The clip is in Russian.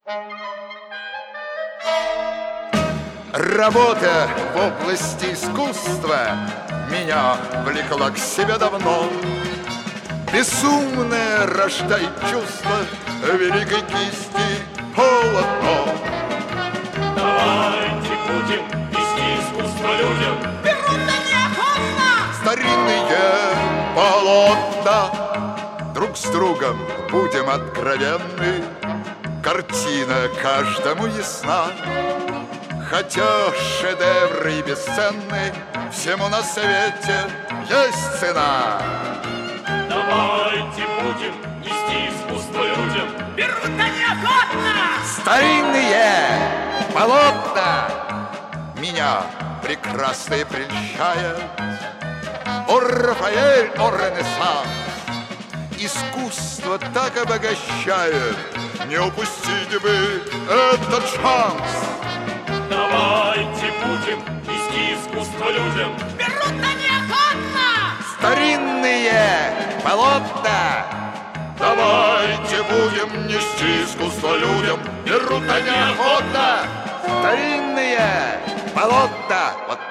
Работа в области искусства меня влекла к себе давно. Безумное рождает чувство великой кисти полотно. Давайте будем нести искусство людям. Берут да неохотно. Старинные полотна. Друг с другом будем откровенны. Картина каждому ясна. Хотя шедевры и бесценны, всему на свете есть цена. Давайте будем нести искусство людям. Берут да неохотно. Старинные полотна меня прекрасные прельщают. О, Рафаэль, о, Ренессанс! Искусство так обогащает, не упустите бы этот шанс. Давайте будем нести искусство людям. Берут да неохотно. Старинные полотна. Давайте будем нести искусство людям. Берут они охотно. Старинные полотна. Вот